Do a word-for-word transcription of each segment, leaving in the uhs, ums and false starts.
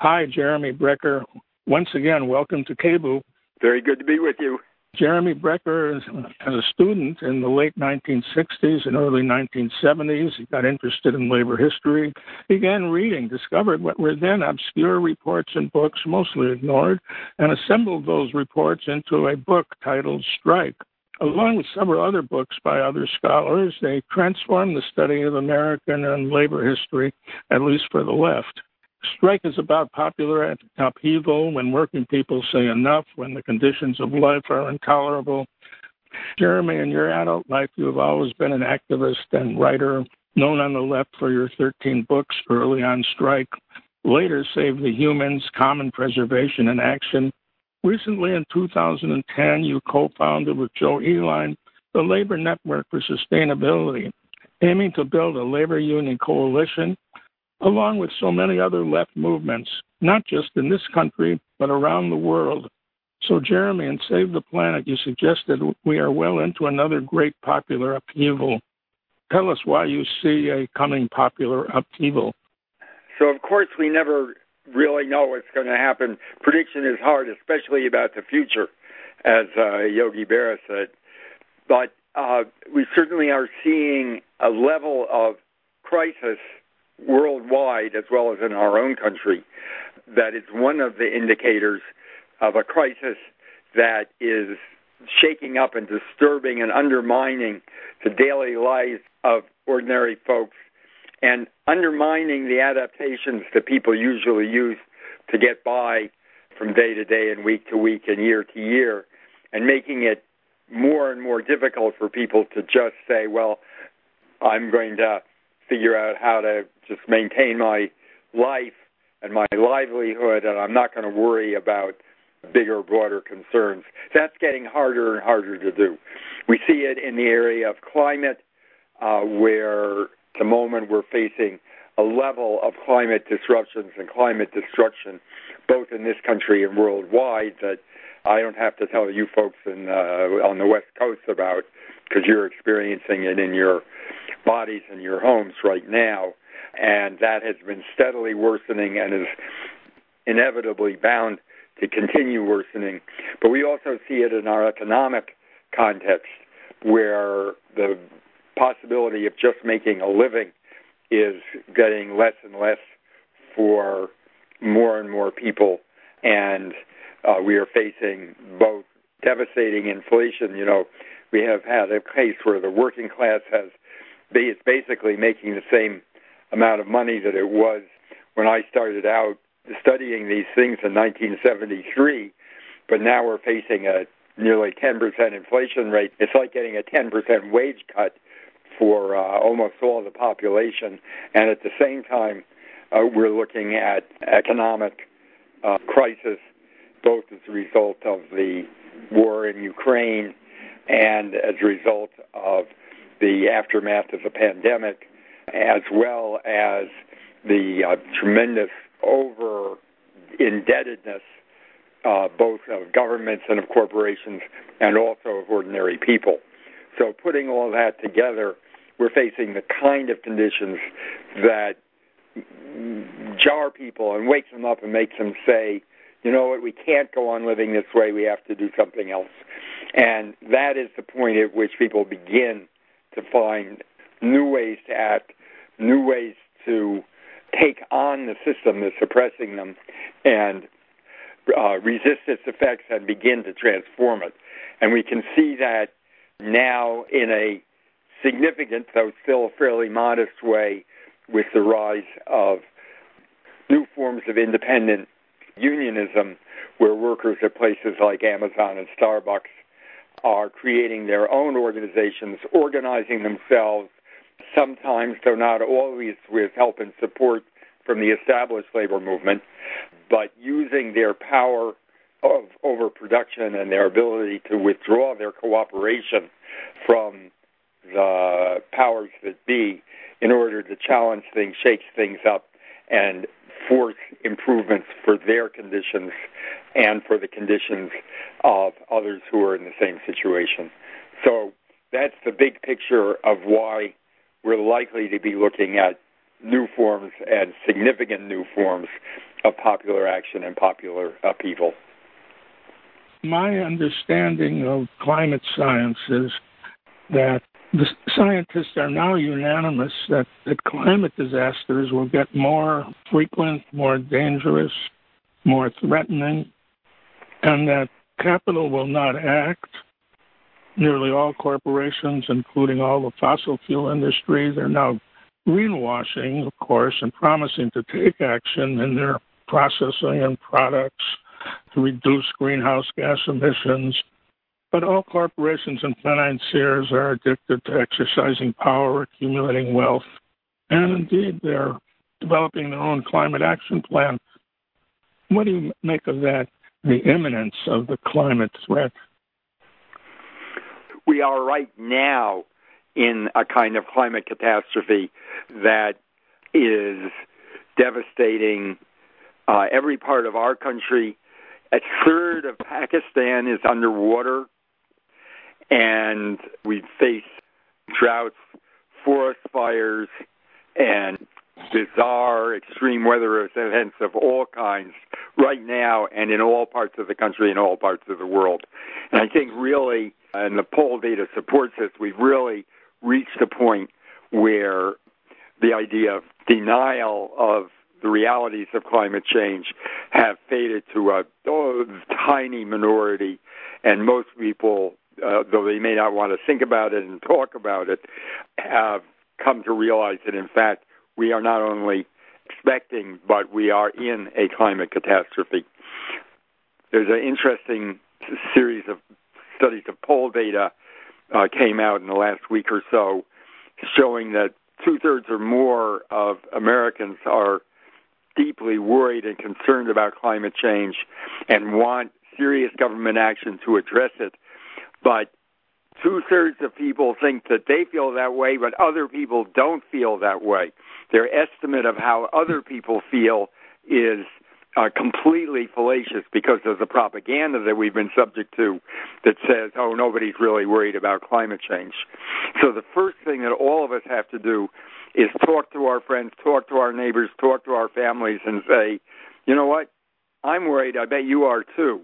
Hi, Jeremy Brecher. Once again, welcome to K B U. Very good to be with you. Jeremy Brecher, as a student in the late nineteen sixties and early nineteen seventies, he got interested in labor history, began reading, discovered what were then obscure reports and books, mostly ignored, and assembled those reports into a book titled Strike. Along with several other books by other scholars, they transformed the study of American and labor history, at least for the left. Strike is about popular upheaval when working people say enough, when the conditions of life are intolerable. Jeremy, in your adult life, you have always been an activist and writer, known on the left for your thirteen books early on Strike, later Save the Humans, Common Preservation and Action. Recently, in two thousand ten, you co-founded with Joe Eline the Labor Network for Sustainability, aiming to build a labor union coalition along with so many other left movements, not just in this country, but around the world. So, Jeremy, in Save the Planet, you suggested we are well into another great popular upheaval. Tell us why you see a coming popular upheaval. So, of course, we never really know what's going to happen. Prediction is hard, especially about the future, as uh, Yogi Berra said. But uh, we certainly are seeing a level of crisis worldwide, as well as in our own country, that is one of the indicators of a crisis that is shaking up and disturbing and undermining the daily lives of ordinary folks and undermining the adaptations that people usually use to get by from day to day and week to week and year to year, and making it more and more difficult for people to just say, well, I'm going to figure out how to just maintain my life and my livelihood, and I'm not going to worry about bigger, broader concerns. That's getting harder and harder to do. We see it in the area of climate, uh, where at the moment we're facing a level of climate disruptions and climate destruction, both in this country and worldwide, that I don't have to tell you folks in, uh, on the West Coast about, because you're experiencing it in your bodies and your homes right now. And that has been steadily worsening and is inevitably bound to continue worsening. But we also see it in our economic context, where the possibility of just making a living is getting less and less for more and more people. And uh, we are facing both devastating inflation. You know, we have had a case where the working class has is basically making the same amount of money that it was when I started out studying these things in nineteen seventy-three, but now we're facing a nearly ten percent inflation rate. It's like getting a ten percent wage cut for uh, almost all the population, and at the same time, uh, we're looking at economic uh, crisis, both as a result of the war in Ukraine and as a result of the aftermath of the pandemic, as well as the uh, tremendous over-indebtedness, uh, both of governments and of corporations, and also of ordinary people. So putting all that together, we're facing the kind of conditions that jar people and wake them up and make them say, you know what, we can't go on living this way, we have to do something else. And that is the point at which people begin to find new ways to act, new ways to take on the system that's oppressing them and uh, resist its effects and begin to transform it. And we can see that now in a significant, though still fairly modest way, with the rise of new forms of independent unionism, where workers at places like Amazon and Starbucks are creating their own organizations, organizing themselves, sometimes, though not always, with help and support from the established labor movement, but using their power of overproduction and their ability to withdraw their cooperation from the powers that be in order to challenge things, shake things up, and force improvements for their conditions and for the conditions of others who are in the same situation. So that's the big picture of why we're likely to be looking at new forms and significant new forms of popular action and popular upheaval. My understanding of climate science is that the scientists are now unanimous that, that climate disasters will get more frequent, more dangerous, more threatening, and that capital will not act. Nearly all corporations, including all the fossil fuel industries, are now greenwashing, of course, and promising to take action in their processing and products to reduce greenhouse gas emissions. But all corporations and financiers are addicted to exercising power, accumulating wealth, and indeed they're developing their own climate action plan. What do you make of that, the imminence of the climate threat? We are right now in a kind of climate catastrophe that is devastating uh, every part of our country. A third of Pakistan is underwater, and we face droughts, forest fires, and bizarre extreme weather events of all kinds right now and in all parts of the country and all parts of the world. And I think really, and the poll data supports this, we've really reached a point where the idea of denial of the realities of climate change have faded to a oh, tiny minority, and most people, uh, though they may not want to think about it and talk about it, have come to realize that, in fact, we are not only expecting, but we are in a climate catastrophe. There's an interesting series of studies of poll data uh, came out in the last week or so, showing that two-thirds or more of Americans are deeply worried and concerned about climate change and want serious government action to address it. But two-thirds of people think that they feel that way, but other people don't feel that way. Their estimate of how other people feel is uh, completely fallacious because of the propaganda that we've been subject to that says, oh, nobody's really worried about climate change. So the first thing that all of us have to do is talk to our friends, talk to our neighbors, talk to our families and say, you know what, I'm worried, I bet you are too,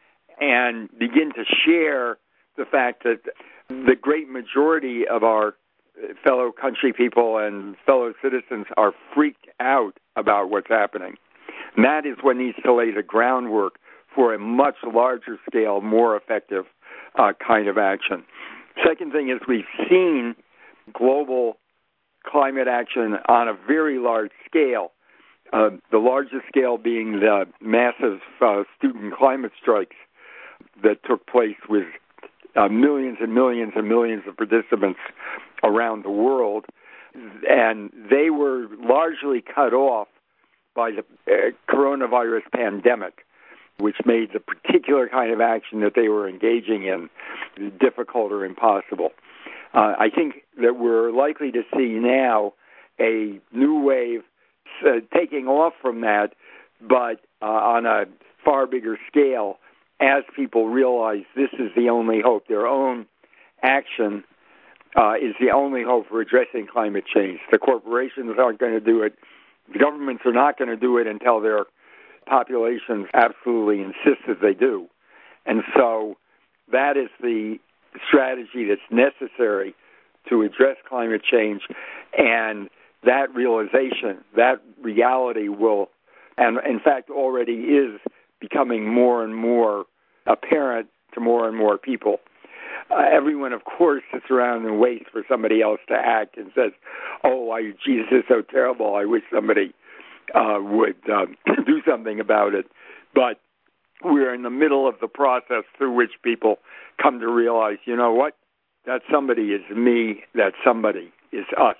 and begin to share the fact that the great majority of our fellow country people and fellow citizens are freaked out about what's happening. And that is what needs to lay the groundwork for a much larger scale, more effective uh, kind of action. Second thing is we've seen global climate action on a very large scale, uh, the largest scale being the massive uh, student climate strikes that took place with uh, millions and millions and millions of participants around the world. And they were largely cut off by the uh, coronavirus pandemic, which made the particular kind of action that they were engaging in difficult or impossible. Uh, I think that we're likely to see now a new wave uh, taking off from that, but uh, on a far bigger scale as people realize this is the only hope. Their own action uh, is the only hope for addressing climate change. The corporations aren't going to do it. The governments are not going to do it until their populations absolutely insist that they do. And so that is the strategy that's necessary to address climate change, and that realization, that reality will, and in fact already is becoming more and more apparent to more and more people. Uh, everyone, of course, sits around and waits for somebody else to act and says, oh, I, Jesus is so terrible, I wish somebody uh, would um, do something about it. But we're in the middle of the process through which people come to realize, you know what, that somebody is me, that somebody is us.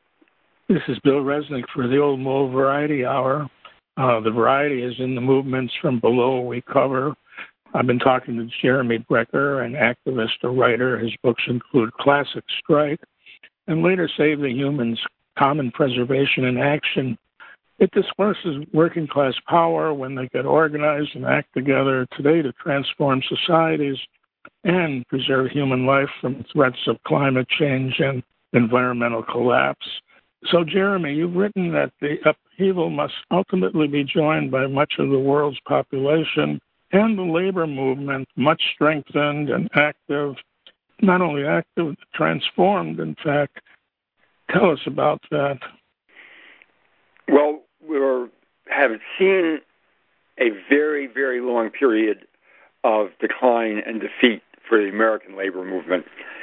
This is Bill Resnick for the Old Mo Variety Hour. Uh, the variety is in the movements from below we cover. I've been talking to Jeremy Brecher, an activist, a writer. His books include Classic Strike and later Save the Humans, Common Preservation in Action. It discusses working class power when they get organized and act together today to transform societies and preserve human life from threats of climate change and environmental collapse. So, Jeremy, you've written that the upheaval must ultimately be joined by much of the world's population and the labor movement, much strengthened and active, not only active, transformed, in fact. Tell us about that. Well, we have seen a very, very long period of decline and defeat for the American labor movement.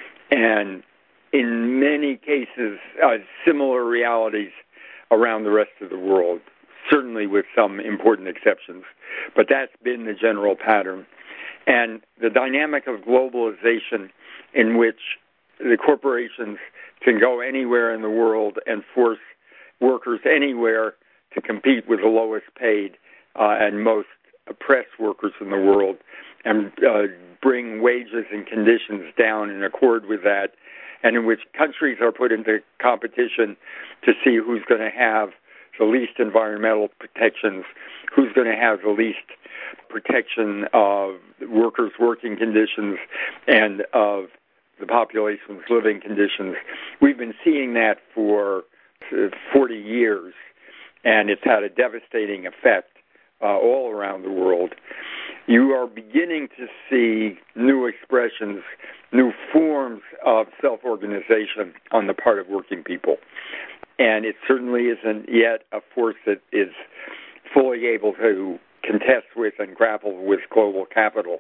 And in many cases, uh, similar realities around the rest of the world, certainly with some important exceptions. But that's been the general pattern. And the dynamic of globalization in which the corporations can go anywhere in the world and force workers anywhere to compete with the lowest paid uh, and most oppressed workers in the world and uh, bring wages and conditions down in accord with that, and in which countries are put into competition to see who's going to have the least environmental protections, who's going to have the least protection of workers' working conditions and of the population's living conditions. We've been seeing that for forty years, and it's had a devastating effect uh, all around the world. You are beginning to see new expressions, new forms of self-organization on the part of working people. And it certainly isn't yet a force that is fully able to contest with and grapple with global capital.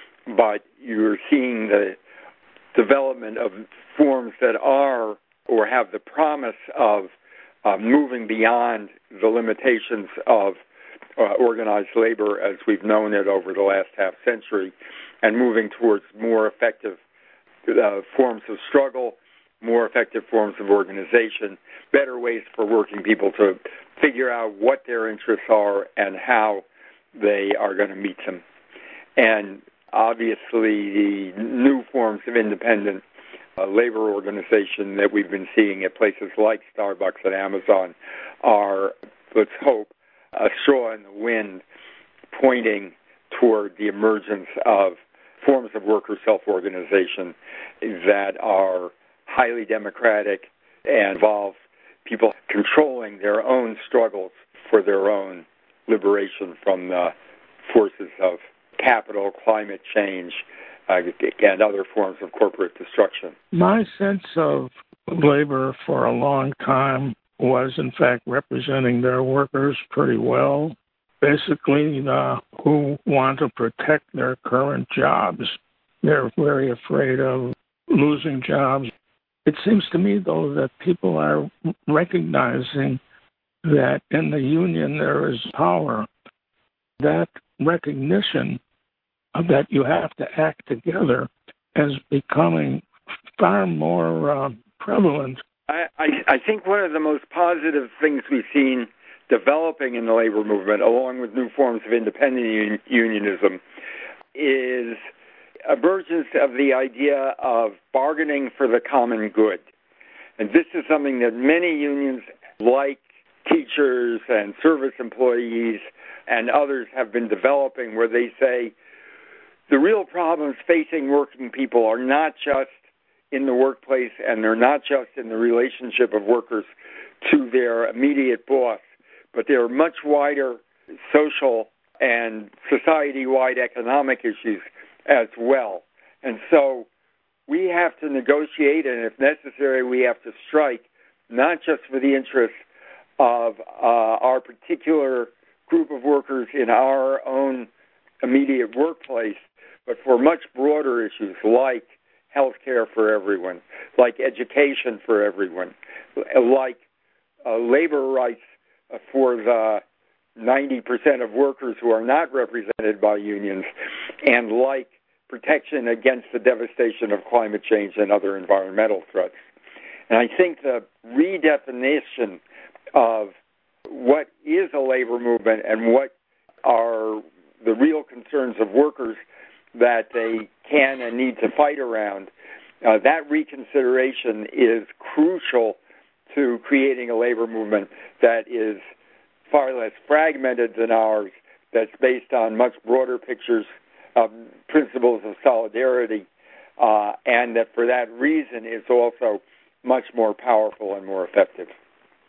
But you're seeing the development of forms that are or have the promise of uh, moving beyond the limitations of uh, organized labor as we've known it over the last half century, and moving towards more effective uh, forms of struggle, more effective forms of organization, better ways for working people to figure out what their interests are and how they are going to meet them. And obviously, the new forms of independent uh, labor organization that we've been seeing at places like Starbucks and Amazon are, let's hope, a straw in the wind pointing toward the emergence of forms of worker self-organization that are highly democratic and involve people controlling their own struggles for their own liberation from the forces of capital, climate change, uh, and other forms of corporate destruction. My sense of labor for a long time was, in fact, representing their workers pretty well. Basically, uh, who want to protect their current jobs. They're very afraid of losing jobs. It seems to me, though, that people are recognizing that in the union there is power. That recognition of that you have to act together is becoming far more uh, prevalent. I, I, I think one of the most positive things we've seen developing in the labor movement, along with new forms of independent un- unionism, is emergence of the idea of bargaining for the common good. And this is something that many unions, like teachers and service employees and others, have been developing, where they say the real problems facing working people are not just in the workplace, and they're not just in the relationship of workers to their immediate boss, but there are much wider social and society-wide economic issues as well. And so we have to negotiate, and if necessary, we have to strike, not just for the interests of uh, our particular group of workers in our own immediate workplace, but for much broader issues like health care for everyone, like education for everyone, like uh, labor rights for the ninety percent of workers who are not represented by unions, and like protection against the devastation of climate change and other environmental threats. And I think the redefinition of what is a labor movement and what are the real concerns of workers that they can and need to fight around, uh, that reconsideration is crucial to creating a labor movement that is far less fragmented than ours, that's based on much broader pictures of principles of solidarity, uh, and that for that reason is also much more powerful and more effective.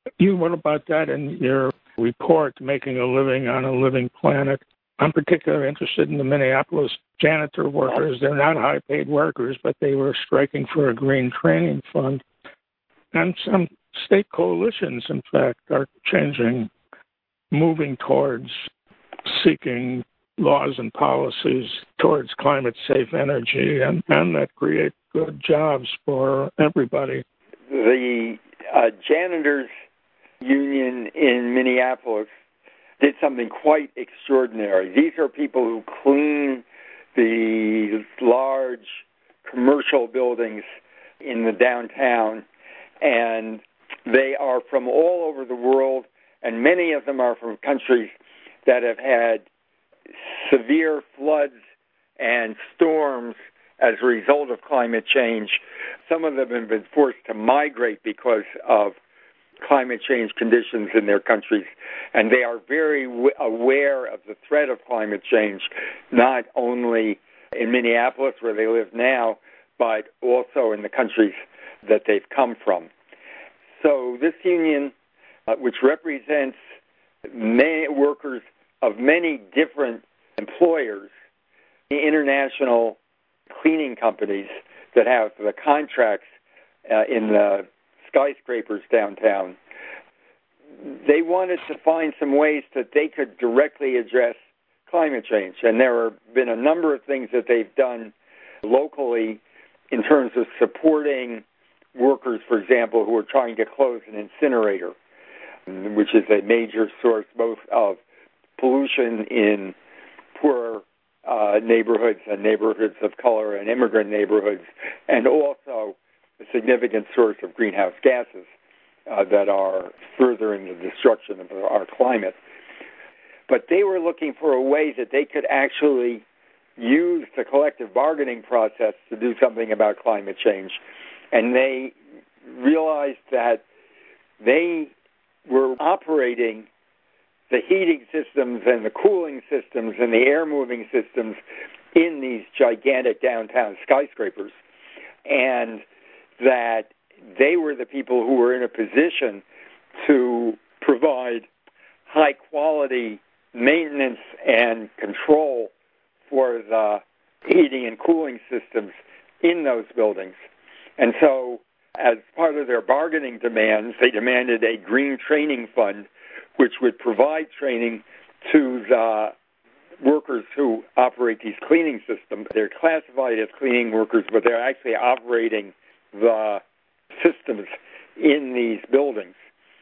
You wrote about that in your report, Making a Living on a Living Planet. I'm particularly interested in the Minneapolis janitor workers. They're not high-paid workers, but they were striking for a green training fund. And some state coalitions, in fact, are changing, moving towards seeking laws and policies towards climate-safe energy, and, and that create good jobs for everybody. The uh, janitors union in Minneapolis did something quite extraordinary. These are people who clean the large commercial buildings in the downtown, and they are from all over the world, and many of them are from countries that have had severe floods and storms as a result of climate change. Some of them have been forced to migrate because of climate change conditions in their countries, and they are very w- aware of the threat of climate change, not only in Minneapolis, where they live now, but also in the countries that they've come from. So this union, uh, which represents many workers of many different employers, the international cleaning companies that have the contracts uh, in the skyscrapers downtown, they wanted to find some ways that they could directly address climate change. And there have been a number of things that they've done locally in terms of supporting workers, for example, who are trying to close an incinerator, which is a major source both of pollution in poor uh, neighborhoods and neighborhoods of color and immigrant neighborhoods, and also a significant source of greenhouse gases uh, that are furthering the destruction of our climate. But they were looking for a way that they could actually use the collective bargaining process to do something about climate change. And they realized that they were operating the heating systems and the cooling systems and the air-moving systems in these gigantic downtown skyscrapers, and that they were the people who were in a position to provide high-quality maintenance and control for the heating and cooling systems in those buildings. And so, as part of their bargaining demands, they demanded a green training fund, which would provide training to the workers who operate these cleaning systems. They're classified as cleaning workers, but they're actually operating the systems in these buildings.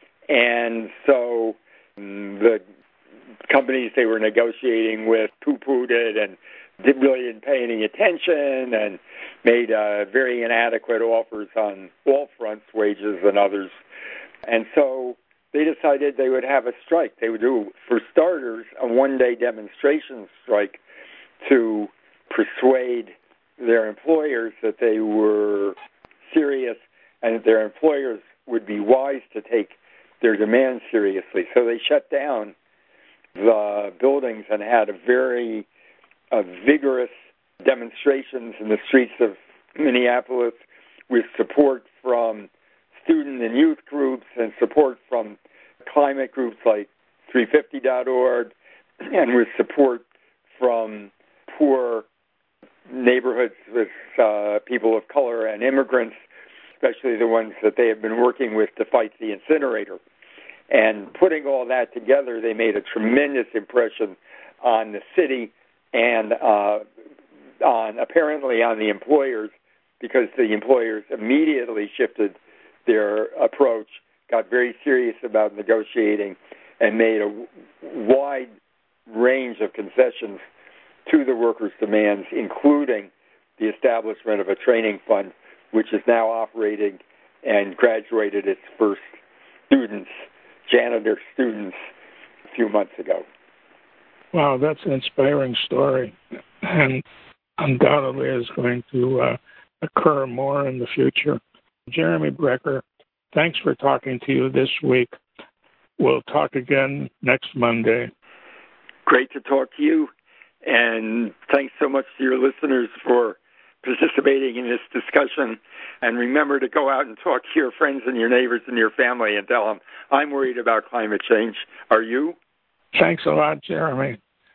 And so the companies they were negotiating with poo-pooed it and didn't really didn't pay any attention and made uh, very inadequate offers on all fronts, wages and others. And so they decided they would have a strike. They would do, for starters, a one-day demonstration strike to persuade their employers that they were serious and that their employers would be wise to take their demands seriously. So they shut down the buildings and had a very uh, vigorous demonstrations in the streets of Minneapolis with support from student and youth groups and support from climate groups like three fifty dot org and with support from poor neighborhoods with uh, people of color and immigrants, especially the ones that they have been working with to fight the incinerator. And putting all that together, they made a tremendous impression on the city and uh, on apparently on the employers, because the employers immediately shifted their approach, got very serious about negotiating, and made a wide range of concessions to the workers' demands, including the establishment of a training fund, which is now operating and graduated its first students, janitor students, a few months ago. Wow, that's an inspiring story, and undoubtedly is going to uh, occur more in the future. Jeremy Brecher, thanks for talking to you this week. We'll talk again next Monday. Great to talk to you, and thanks so much to your listeners for participating in this discussion. And remember to go out and talk to your friends and your neighbors and your family and tell them, I'm worried about climate change. Are you? Thanks a lot, Jeremy.